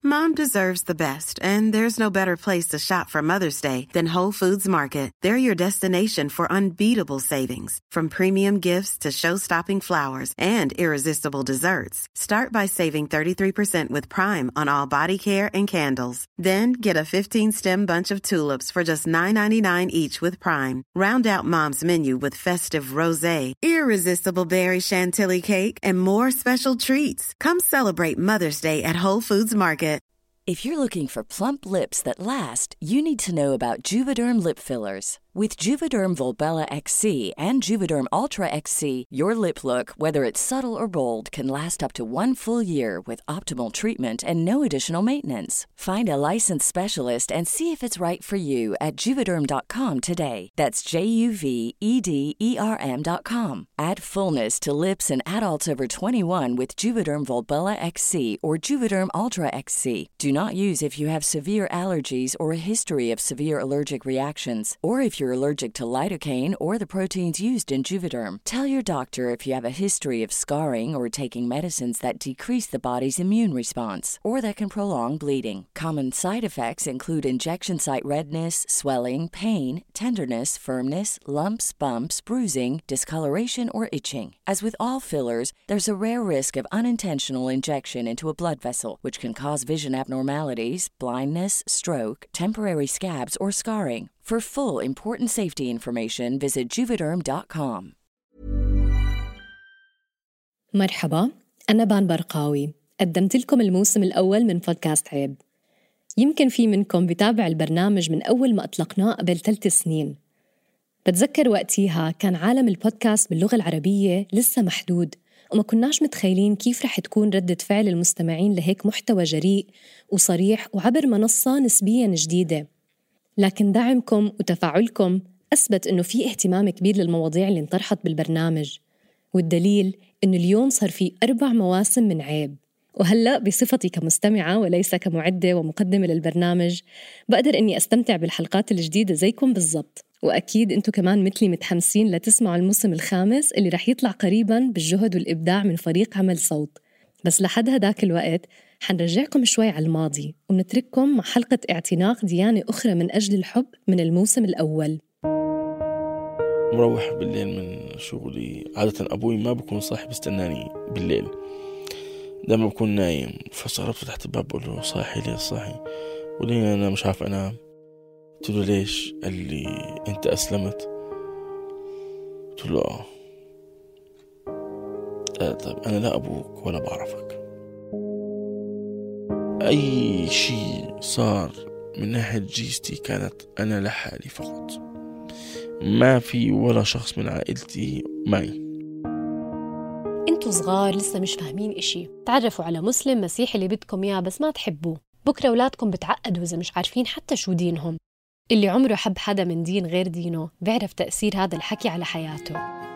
Mom deserves the best, and there's no better place to shop for Mother's Day than Whole Foods Market. They're your destination for unbeatable savings, from premium gifts to show-stopping flowers and irresistible desserts. Start by saving 33% with Prime on all body care and candles. Then get a 15-stem bunch of tulips for just $9.99 each with Prime. Round out Mom's menu with festive rosé, irresistible berry chantilly cake, and more special treats. Come celebrate Mother's Day at Whole Foods Market. If you're looking for plump lips that last, you need to know about Juvederm lip fillers. With Juvederm Volbella XC and Juvederm Ultra XC, your lip look, whether it's subtle or bold, can last up to 1 full year with optimal treatment and no additional maintenance. Find a licensed specialist and see if it's right for you at Juvederm.com today. That's JUVEDERM.com. Add fullness to lips in adults over 21 with Juvederm Volbella XC or Juvederm Ultra XC. Do not use if you have severe allergies or a history of severe allergic reactions, or if you're allergic to lidocaine or the proteins used in Juvederm. Tell your doctor if you have a history of scarring or taking medicines that decrease the body's immune response or that can prolong bleeding. Common side effects include injection site redness, swelling, pain, tenderness, firmness, lumps, bumps, bruising, discoloration, or itching. As with all fillers, there's a rare risk of unintentional injection into a blood vessel, which can cause vision abnormalities, blindness, stroke, temporary scabs, or scarring. For full important safety information, visit Juvederm.com. مرحبا، أنا بان برقاوي. قدمت لكم الموسم الأول من بودكاست عيب. يمكن في منكم بتابع البرنامج من أول ما أطلقناه قبل 3 سنين. بتذكر وقتها كان عالم البودكاست باللغة العربية لسه محدود، وما كناش متخيلين كيف رح تكون ردة فعل المستمعين لهيك محتوى جريء وصريح وعبر منصة نسبياً جديدة. لكن دعمكم وتفاعلكم أثبت إنه في اهتمام كبير للمواضيع اللي انطرحت بالبرنامج، والدليل إنه اليوم صار في 4 مواسم من عيب. وهلأ بصفتي كمستمعة وليس كمعدة ومقدمة للبرنامج بقدر إني أستمتع بالحلقات الجديدة زيكم بالضبط. وأكيد أنتوا كمان مثلي متحمسين لتسمعوا الموسم الخامس اللي رح يطلع قريباً بالجهد والإبداع من فريق عمل صوت. بس لحد هداك الوقت حنرجعكم شوي على الماضي ونترككم مع حلقة اعتناق ديانة أخرى من أجل الحب من الموسم الأول. مروح بالليل من شغلي، عادة أبوي ما بكون صاحي بستناني بالليل، دائما بكون نايم. فصارت فتحت الباب بقول له صاحي ليه صاحي؟ وليه أنا مش عارف أنام؟ قلت له ليش؟ قال لي أنت أسلمت؟ قلت له طيب أنا لا أبوك ولا بعرفك. أي شيء صار من ناحية جيستي كانت أنا لحالي فقط، ما في ولا شخص من عائلتي معي. انتوا صغار لسه مش فاهمين إشي، تعرفوا على مسلم مسيحي اللي بدكم إياه بس ما تحبوه. بكرة أولادكم بتعقدوا إذا مش عارفين حتى شو دينهم. اللي عمره حب حدا من دين غير دينه بيعرف تأثير هذا الحكي على حياته.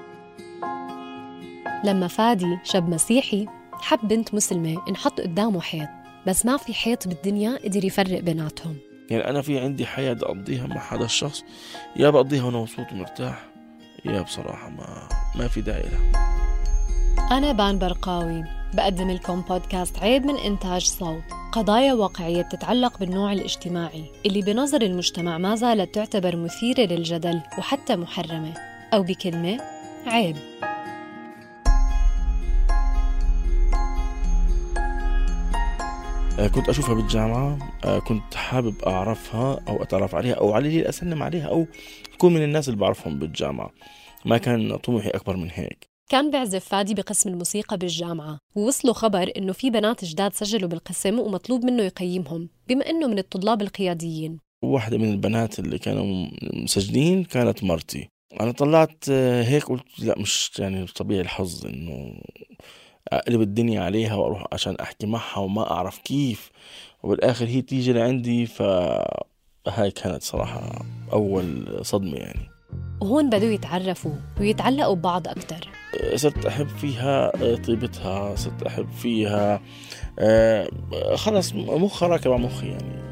لما فادي شاب مسيحي حب بنت مسلمة انحط قدامه حيط، بس ما في حيط بالدنيا قدر يفرق بيناتهم. يعني أنا في عندي حياة أقضيها مع هذا الشخص، يا بقضيها وأنا مبسوط ومرتاح، يا بصراحة ما في داعي لها. أنا بان برقاوي بقدم لكم بودكاست عيب من إنتاج صوت، قضايا واقعية بتتعلق بالنوع الاجتماعي اللي بنظر المجتمع ما زالت تعتبر مثيرة للجدل وحتى محرمة، أو بكلمة عيب. كنت أشوفها بالجامعة، كنت حابب أعرفها أو أتعرف عليها أو على اللي أسلم عليها أو أكون من الناس اللي بعرفهم بالجامعة. ما كان طموحي أكبر من هيك. كان بيعزف فادي بقسم الموسيقى بالجامعة، ووصلوا خبر إنه في بنات جداد سجلوا بالقسم ومطلوب منه يقيمهم بما إنه من الطلاب القياديين. واحدة من البنات اللي كانوا مسجلين كانت مرتي. أنا طلعت هيك قلت لا، مش يعني طبيعي الحظ إنه أقلب الدنيا عليها وأروح عشان أحكي معها وما أعرف كيف، وبالآخر هي تيجي لعندي. فهاي كانت صراحة أول صدمة يعني. وهون بدوا يتعرفوا ويتعلقوا ببعض أكتر. صرت أحب فيها طيبتها، صرت أحب فيها خلص مخها راكب على مخي يعني.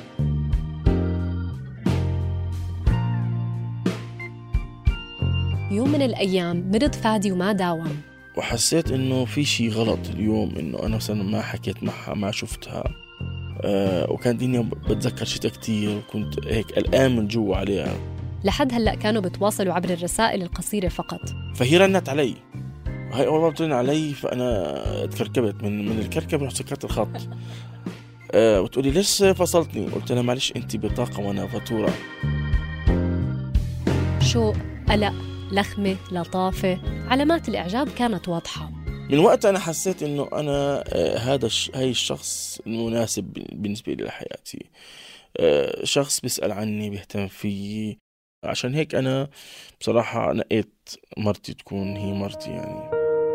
يوم من الأيام مرض فادي وما داوم، وحسيت إنه في شيء غلط اليوم، إنه أنا مثلا ما حكيت معها، ما شفتها. وكان الدنيا بتذكر شتاء كتير، وكنت هيك قلقان من جوا عليها. لحد هلأ كانوا بتواصلوا عبر الرسائل القصيرة فقط. فهي رنت علي، هاي أول مرة ترن علي، فأنا اتكركبت من الكركب، رحت سكرت الخط. وتقولي ليش فصلتني؟ قلت لها معلش أنت بطاقة وأنا فاتورة. شوق، قلق، لخمة، لطافة، علامات الإعجاب كانت واضحة. من وقت أنا حسيت إنه أنا هاي الشخص المناسب بالنسبة لي لحياتي، شخص بيسأل عني، بيهتم فيي. عشان هيك أنا بصراحة نقيت مرتي تكون هي مرتي يعني.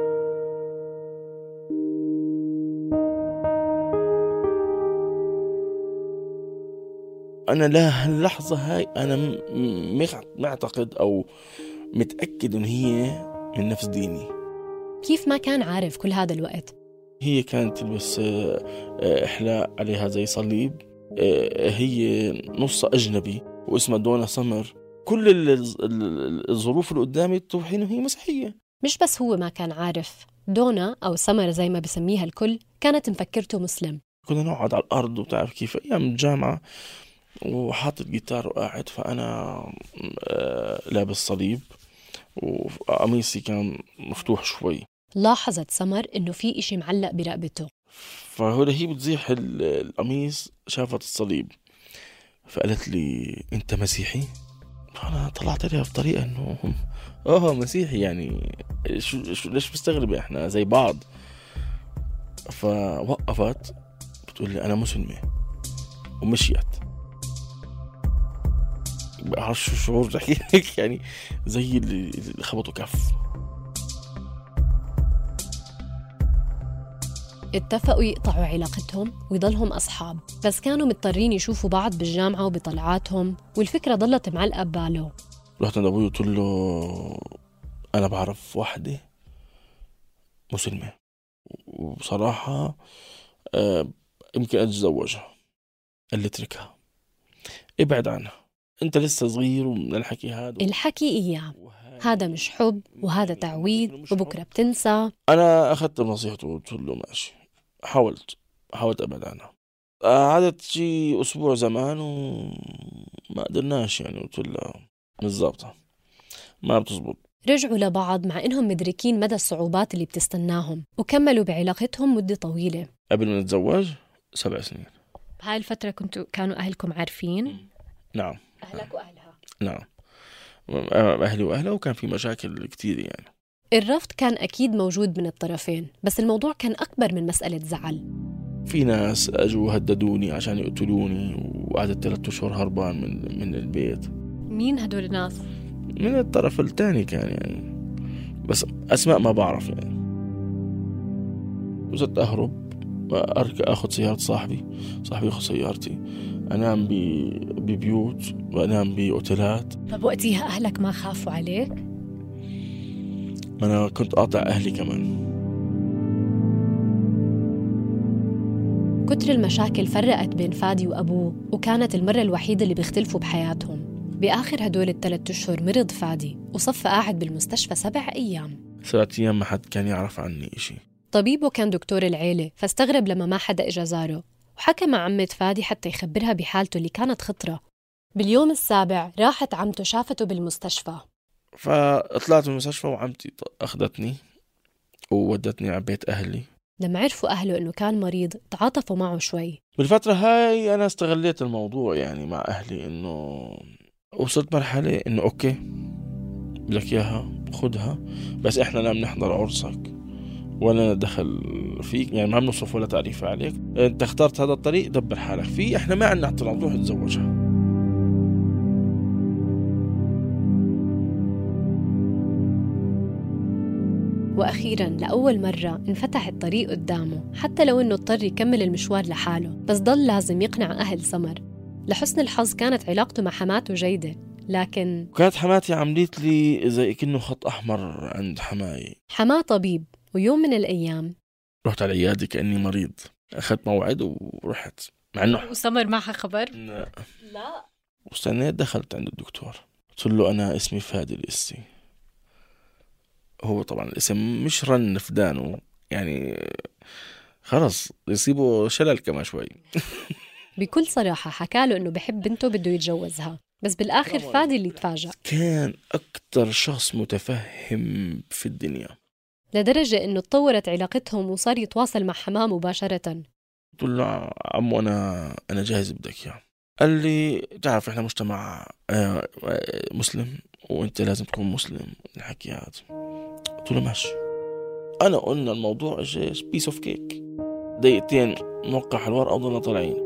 أنا لهاللحظة هاي أنا معتقد أو متأكد إن هي من نفس ديني. كيف ما كان عارف كل هذا الوقت؟ هي كانت تلبس إحلاء عليها زي صليب، هي نص أجنبي واسمها دونا سمر. كل الظروف اللي قدامي توحي إنه هي مسيحية. مش بس هو ما كان عارف، دونا أو سمر زي ما بسميها الكل كانت مفكرته مسلم. كنا نقعد على الأرض، وتعرف كيف أيام الجامعة، وحاطط جيتار وقاعد، فأنا لابس صليب وقميصي كان مفتوح شوي. لاحظت سمر إنه في إشي معلق برقبته، هي بتزيح القميص، شافت الصليب، فقالت لي أنت مسيحي؟ فأنا طلعت لها بطريقة إنه مسيحي يعني، شو ليش مستغربة، إحنا زي بعض. فوقفت بتقول لي أنا مسلمة، ومشيت. بعرف شو شعور تحكي لك يعني، زي اللي خبطوا كف. اتفقوا يقطعوا علاقتهم ويضلهم أصحاب، بس كانوا مضطرين يشوفوا بعض بالجامعة وبطلعاتهم، والفكرة ضلت معلقة بباله. رحت عند أبوي وقلت له أنا بعرف واحدة مسلمة، وبصراحة يمكن أتزوجها. قال لي اتركها، ابعد عنها، أنت لسه صغير ومن الحكي هذا. الحكي إياه، هذا مش حب وهذا تعويض وبكرة بتنسى. أنا أخذت بنصيحته وقلت له ماشي. حاولت أبعد عنها. قعدت شي أسبوع زمان وما قدرناش يعني. قلت له بالضبط ما بتزبط. رجعوا لبعض مع إنهم مدركين مدى الصعوبات اللي بتستناهم، وكملوا بعلاقتهم مدة طويلة. قبل ما نتزوج 7 سنين. بهاي الفترة كانوا أهلكم عارفين؟ نعم. أهلك وأهلها؟ نعم، أهلي وأهلها، وكان في مشاكل كتير يعني. الرفض كان أكيد موجود من الطرفين، بس الموضوع كان أكبر من مسألة زعل. في ناس أجوا هددوني عشان يقتلوني، وقعدت 3 أشهر هربان من البيت. مين هدول الناس؟ من الطرف الثاني كان يعني، بس أسماء ما بعرف يعني. وزدت أهرب، أخذ سيارة صاحبي يأخذ سيارتي، أنام ببيوت وأنام بأوتيلات. طب وقتها أهلك ما خافوا عليك؟ أنا كنت قاطع أهلي كمان. كتر المشاكل فرقت بين فادي وأبوه، وكانت المرة الوحيدة اللي بيختلفوا بحياتهم. بآخر هدول ال3 أشهر مرض فادي وصفى قاعد بالمستشفى 7 أيام. 7 أيام ما حد كان يعرف عني إشي. طبيبه كان دكتور العيلة، فاستغرب لما ما حدا إجا زاره، وحكى مع عمة فادي حتى يخبرها بحالته اللي كانت خطرة. باليوم السابع راحت عمته شافته بالمستشفى. فطلعت من المستشفى وعمتي أخذتني وودتني على بيت أهلي. لما عرفوا أهله إنه كان مريض تعاطفوا معه شوي. بالفترة هاي أنا استغليت الموضوع يعني مع أهلي، إنه وصلت مرحلة إنه أوكي بدك إياها خدها، بس إحنا لا بنحضر عرسك ولا ندخل فيك، يعني ما بنصرف ولا تعريف عليك. أنت اخترت هذا الطريق دبر حالك فيه، إحنا ما عندنا اعتراض، روح تزوجها. وأخيراً لأول مرة انفتح الطريق قدامه، حتى لو إنه اضطر يكمل المشوار لحاله، بس ضل لازم يقنع أهل سمر. لحسن الحظ كانت علاقته مع حماته جيدة، لكن كانت حماتي عملت لي زي كأنه خط أحمر عند حماي. حماه طبيب، ويوم من الأيام رحت على العيادة كأني مريض، أخذت موعد ورحت، مع إنه وسمر معها خبر؟ لا. واستنيت، دخلت عند الدكتور قلت له أنا اسمي فادي القسي. هو طبعا الاسم مش رن في دانه يعني، خلص يصيبوا شلل كمان شوي. بكل صراحة حكاله إنه بحب بنته بده يتجوزها، بس بالآخر فادي اللي تفاجأ. كان أكتر شخص متفهم في الدنيا، لدرجة إنه تطورت علاقتهم وصار يتواصل مع حماه مباشرة. قلت له عمو أنا جاهز بدك إياه. قال لي تعرف إحنا مجتمع مسلم وإنت لازم تكون مسلم. الحكي هذا قلت له ماشي. أنا قلنا الموضوع إيش بيس أوف كيك، دقيقتين نوقع الورقة وضلنا طالعين.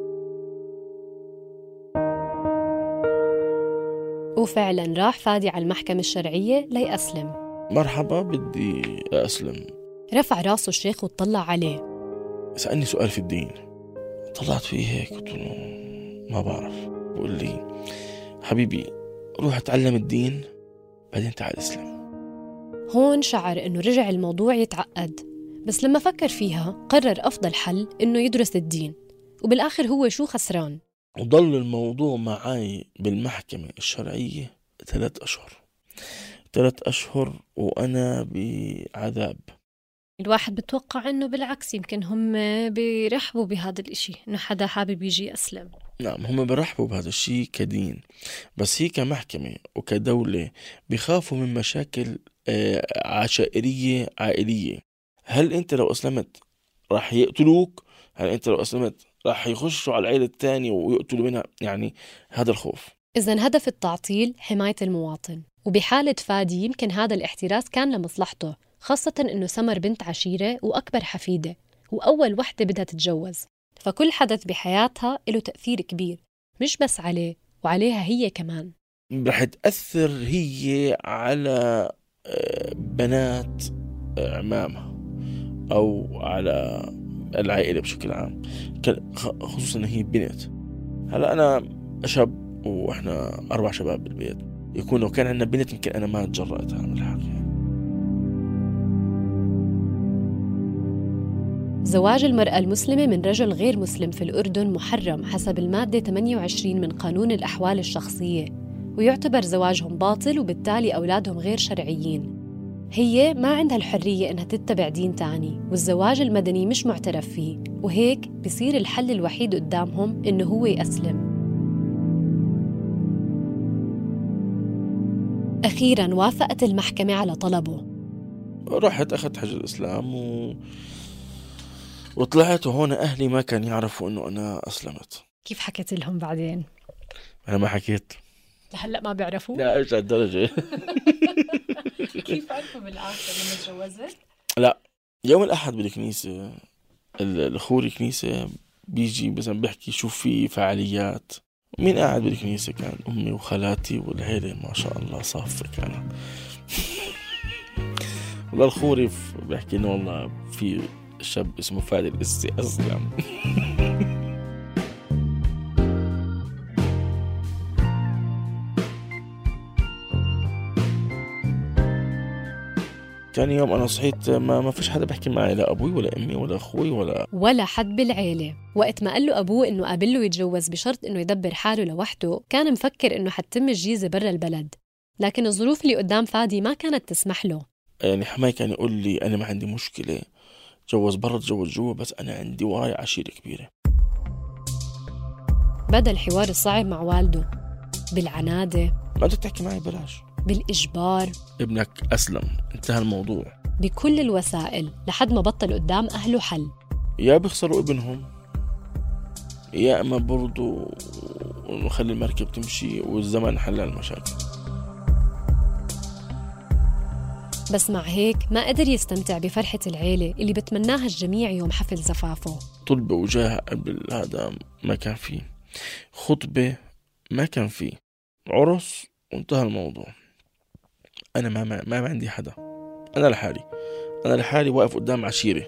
وفعلا راح فادي على المحكمة الشرعية ليأسلم. مرحبا بدي أسلم. رفع راسه الشيخ وطلع عليه، سألني سؤال في الدين. طلعت فيه هيك قلت له ما بعرف. بقول لي حبيبي روح اتعلم الدين بعدين تعال اسلم. هون شعر إنه رجع الموضوع يتعقد، بس لما فكر فيها قرر أفضل حل إنه يدرس الدين، وبالآخر هو شو خسران؟ وضل الموضوع معي بالمحكمة الشرعية 3 أشهر. 3 أشهر وأنا بعذاب. الواحد بتوقع إنه بالعكس يمكن هم بيرحبوا بهذا الإشي، إنه حدا حابب يجي أسلم. نعم هم برحبوا بهذا الشيء كدين، بس هي كمحكمة وكدولة بيخافوا من مشاكل عشائرية عائلية. هل أنت لو أسلمت راح يقتلوك؟ هل أنت لو أسلمت راح يخشوا على العائلة الثانية ويقتلوا منها؟ يعني هذا الخوف. إذن هدف التعطيل حماية المواطن، وبحالة فادي يمكن هذا الاحتراس كان لمصلحته، خاصة إنه سمر بنت عشيرة وأكبر حفيدة وأول وحدة بدها تتجوز، فكل حدث بحياتها له تأثير كبير مش بس عليه وعليها هي كمان. رح تأثر هي على بنات عمامها أو على العائلة بشكل عام، خصوصا هي بنت. هلا أنا شاب وإحنا 4 شباب بالبيت، يكون لو كان عندنا بنت يمكن أنا ما تجرأت أعمل الحقيقة. زواج المرأة المسلمة من رجل غير مسلم في الأردن محرم حسب المادة 28 من قانون الأحوال الشخصية، ويعتبر زواجهم باطل وبالتالي أولادهم غير شرعيين. هي ما عندها الحرية إنها تتبع دين تاني، والزواج المدني مش معترف فيه، وهيك بصير الحل الوحيد قدامهم إنه هو يأسلم. أخيراً وافقت المحكمة على طلبه. رحت أخذت حج الإسلام وطلعت، وهون أهلي ما كان يعرفوا إنه أنا أسلمت. كيف حكيت لهم بعدين؟ أنا ما حكيت. لهلأ ما بيعرفوا؟ لا إيش الدرجة. كيف عرفوا بالآخر لما تجوزت؟ لا يوم الأحد بالكنيسة الأخوري الكنيسة بيجي مثلا بيحكي شو في فعاليات. مين قاعد بالكنيسة؟ كان أمي وخالاتي والعيلة ما شاء الله صافة كانت. والله الخوري بيحكي إنه والله في شاب اسمه فادي القسي أسلم. كان يوم أنا صحيت ما فيش حدا بحكي معي، لا أبوي ولا أمي ولا أخوي ولا حد بالعيلة. وقت ما قال له أبوه إنه قابله يتجوز بشرط إنه يدبر حاله لوحده، كان مفكر إنه حتتم الجيزة برا البلد، لكن الظروف اللي قدام فادي ما كانت تسمح له. يعني حماي كان يقول لي أنا ما عندي مشكلة، تجوز برا تجوز جوا، بس أنا عندي وراي عشيرة كبيرة. بدأ الحوار الصعب مع والده بالعنادة، ما بدك تحكي معي بلاش، بالإجبار. ابنك أسلم، انتهى الموضوع. بكل الوسائل لحد ما بطل قدام أهله حل. يا بيخسروا ابنهم يا أما برضو نخلي المركب تمشي والزمن حل المشاكل. بس مع هيك ما قدر يستمتع بفرحة العيلة اللي بتمناها الجميع يوم حفل زفافه. طلبة وجاه قبل هذا ما كان فيه، خطبة ما كان فيه، عرس وانتهى الموضوع. أنا ما عندي حدا، أنا لحالي واقف قدام عشيرة.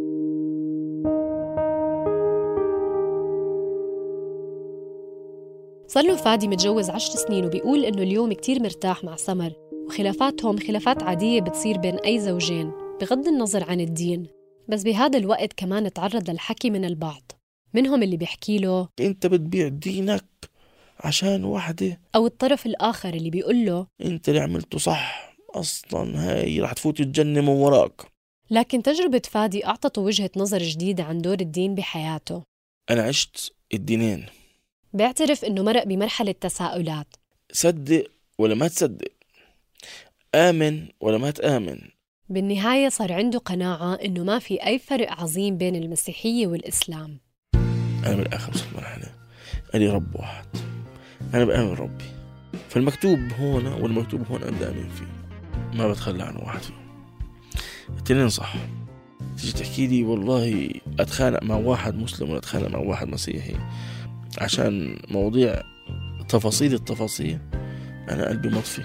صار له فادي متجوز 10 سنين، وبيقول إنه اليوم كتير مرتاح مع سمر، وخلافاتهم خلافات عادية بتصير بين أي زوجين بغض النظر عن الدين. بس بهذا الوقت كمان تعرض للحكي من البعض، منهم اللي بيحكي له أنت بتبيع دينك عشان واحدة، أو الطرف الآخر اللي بيقول له أنت اللي عملته صح، أصلاً هاي رح تفوت الجنة من وراك. لكن تجربة فادي أعطته وجهة نظر جديدة عن دور الدين بحياته. أنا عشت الدينين. بيعترف إنه مرق بمرحلة تساؤلات، صدق ولا ما تصدق، آمن ولا ما تآمن. بالنهاية صار عنده قناعة إنه ما في أي فرق عظيم بين المسيحية والإسلام. أنا بالآخر وصلت مرحلة ألي رب واحد، أنا بآمن ربي، فالمكتوب هون والمكتوب هون أنا بآمن فيه، ما بتخلى عن واحد فيهم. التنين صح. تيجي تحكي لي والله أتخانق مع واحد مسلم ولا أتخانق مع واحد مسيحي عشان مواضيع التفاصيل، أنا قلبي مطفي.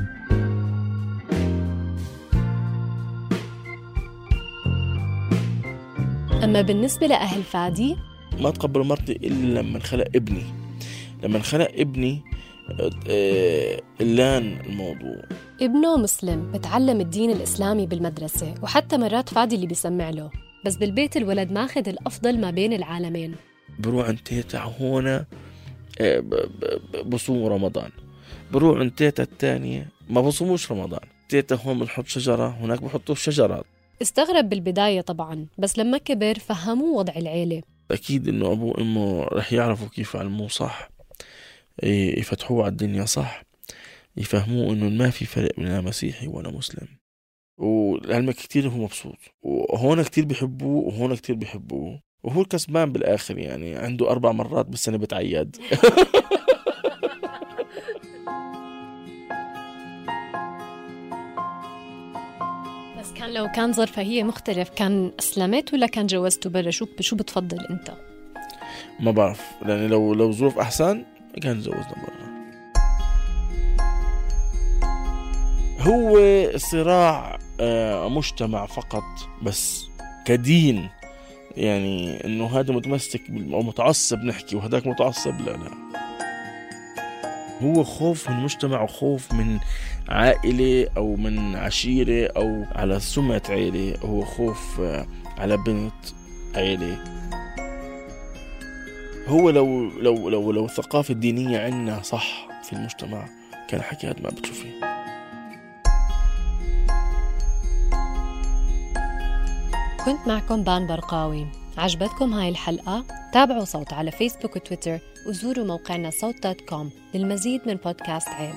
أما بالنسبة لأهل فادي، ما تقبلوا مرتي إلا لما خلق ابني اللان الموضوع. ابنه مسلم بتعلم الدين الإسلامي بالمدرسة، وحتى مرات فادي اللي بيسمع له، بس بالبيت الولد ماخذ الأفضل ما بين العالمين. بروح عند تيتا هون بصوم رمضان، بروح عند تيتا الثانية ما بصوموش رمضان. تيتا هون بنحط شجرة، هناك بحطوا شجرات. استغرب بالبداية طبعا، بس لما كبر فهموا وضع العيلة. أكيد إنه أبوه وأمه رح يعرفوا كيف يعلموه صح، يفتحوه على الدنيا صح، يفهموه إنه ما في فرق بين مسيحي ولا مسلم. ولعلمك كتير هو مبسوط، وهون كتير بيحبوه وهون كتير بيحبوه، وهو الكسبان بالآخر. يعني عنده 4 مرات بالسنة بتعيد. بس كان لو كان ظرفها هي مختلف كان أسلمت ولا كان جوزته برا؟ شو بتفضل أنت؟ ما بعرف، لأن لو ظروف أحسن كان جوزنا برا. هو صراع مجتمع فقط، بس كدين يعني إنه هذا متمسك أو متعصب نحكي وهذاك متعصب، لا هو خوف من مجتمع وخوف من عائلة أو من عشيرة أو على سمعة عائلة، هو خوف على بنت عائلة. هو لو الثقافة الدينية عنا صح في المجتمع كان حكي هذا ما بتشوفيه. كنت معكم بان برقاوي. عجبتكم هاي الحلقة؟ تابعوا صوت على فيسبوك وتويتر وزوروا موقعنا صوت.com للمزيد من بودكاست عيب.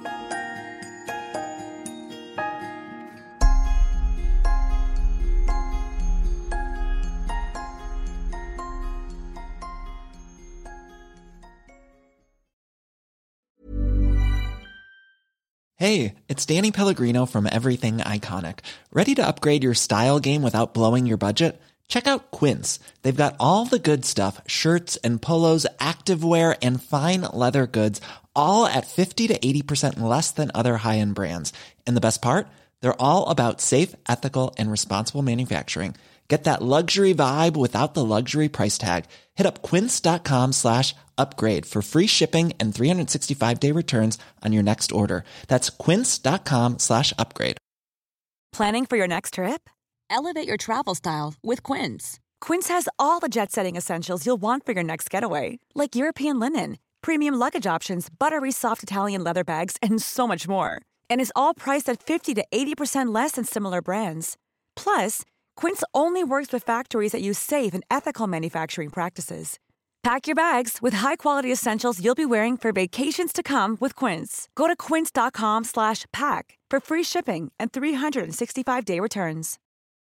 Hey, it's Danny Pellegrino from Everything Iconic. Ready to upgrade your style game without blowing your budget? Check out Quince. They've got all the good stuff, shirts and polos, activewear, and fine leather goods, all at 50 to 80% less than other high-end brands. And the best part? They're all about safe, ethical, and responsible manufacturing. Get that luxury vibe without the luxury price tag. Hit up quince.com/upgrade for free shipping and 365-day returns on your next order. That's quince.com/upgrade. Planning for your next trip? Elevate your travel style with Quince. Quince has all the jet-setting essentials you'll want for your next getaway, like European linen, premium luggage options, buttery soft Italian leather bags, and so much more. And is all priced at 50 to 80% less than similar brands. Plus, Quince only works with factories that use safe and ethical manufacturing practices. Pack your bags with high-quality essentials you'll be wearing for vacations to come with Quince. Go to quince.com/pack for free shipping and 365-day returns.